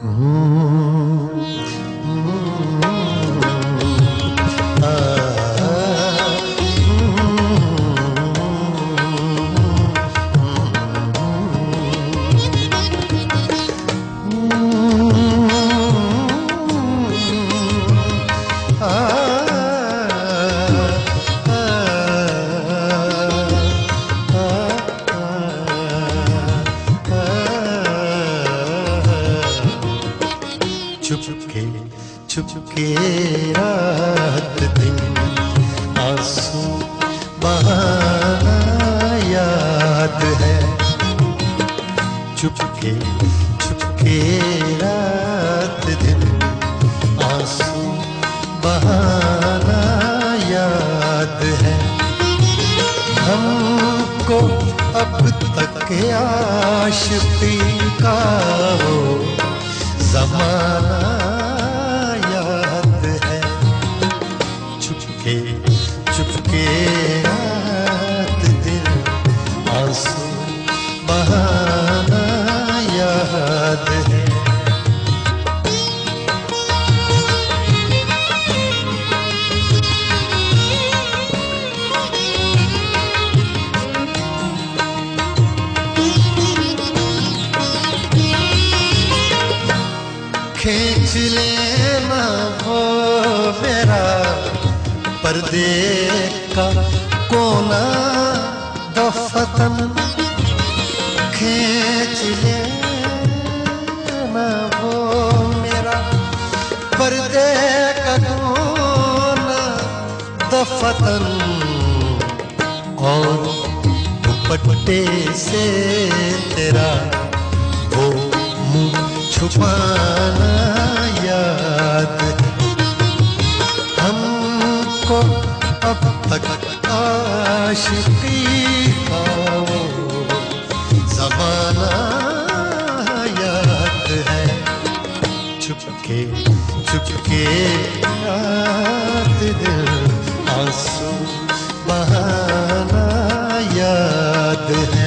चुपके चुपके रात दिन आंसू बहाना याद है। चुपके चुपके रात दिन आंसू बहाना याद है। हमको अब तक आशिकी का वो ज़माना याद है। चुपके चुपके रात दिन आंसू बहाना याद है। खींच लेना वो मेरा पर्दे का कोना दफतन। खींच लेना वो मेरा पर्दे का कोना दफतन। और दुपट्टे से तेरा वो मुँह छुपाना याद है। हमको अब तक आशिकी का वो ज़माना याद है। चुपके चुपके रात दिन आंसू बहाना याद है।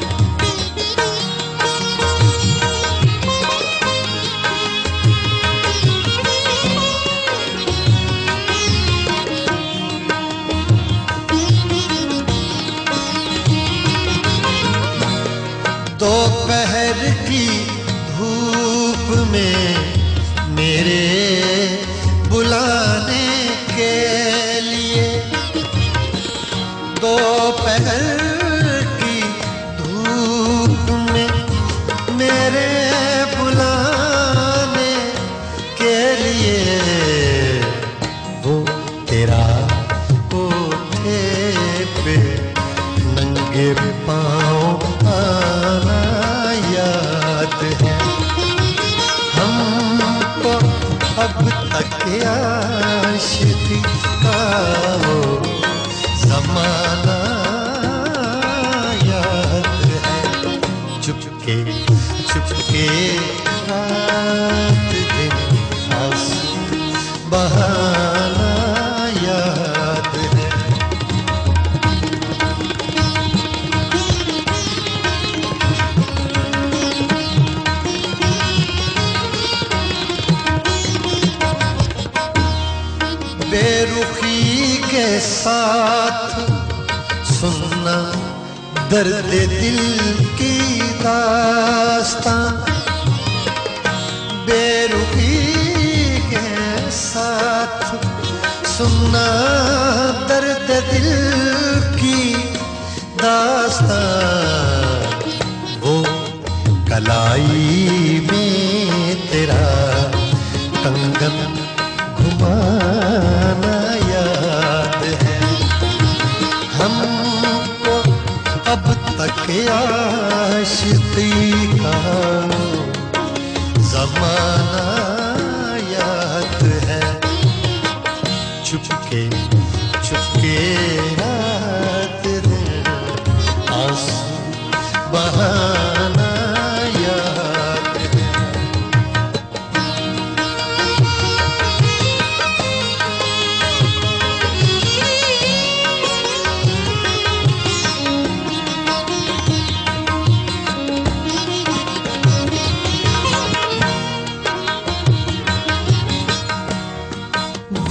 दोपहर की धूप में मेरे बुलाने के लिए। दोपहर की धूप में मेरे बुलाने के लिए वो तेरा कोठे पे नंगे पाँव आना याद है। हमको अब तक आशिकी का वो ज़माना याद है। चुपके चुपके रात दिन आंसू बहाना याद है। बेरुखी के साथ सुनना दर्द दिल की दास्तां। बेरुखी के साथ सुनना दर्द दिल की दास्तां। वो कलाई में तेरा कंगन घुमाना याद है। हमको अब तक आशिकी का ज़माना याद है। चुपके चुपके रात दिन आंसू बहाना याद है।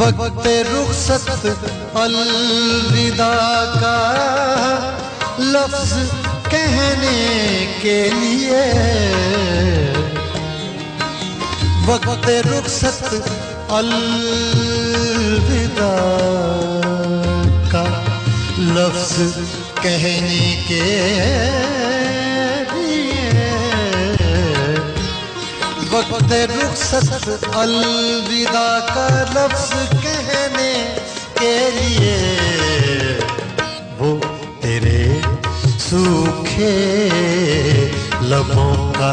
वक्त रुखसत अलविदा का लफ्ज कहने के लिए, वक्त रुखसत अलविदा का लफ्ज कहने के लिए, वक्त रुखसत अलविदा का लफ्ज कहने के लिए, वो तेरे सूखे लबों का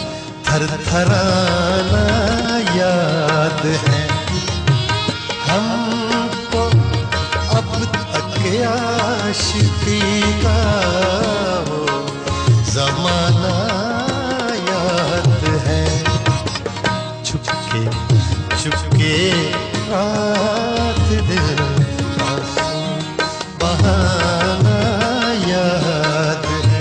थरथराना याद है। हमको अब तक आशिकी का वो ज़माना याद है। छुपके छुपके रात दिन आंसू बहाना याद है।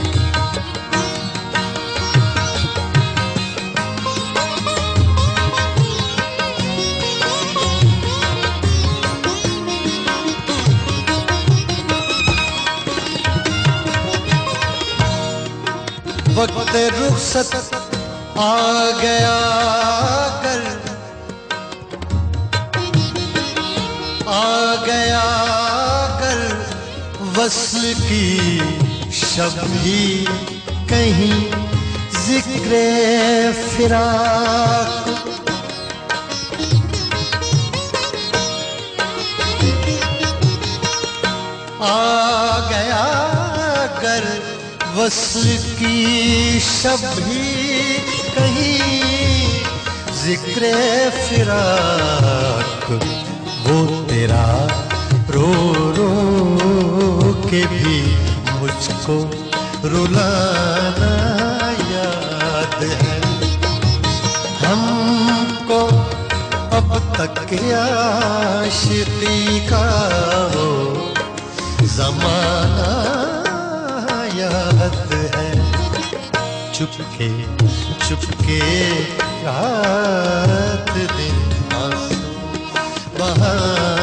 वक्त रुखसत आ गया कर, आ गया कर वस्ल की शब भी कहीं जिक्रे फिराक, आ गया कर वस्ल की शब भी कहीं जिक्रे फिराक, वो तेरा रो रो के भी मुझको रुलाना याद है। हमको अब तक आशिकी का वो ज़माना याद है। चुपके चुपके रात दिन आंसू बहा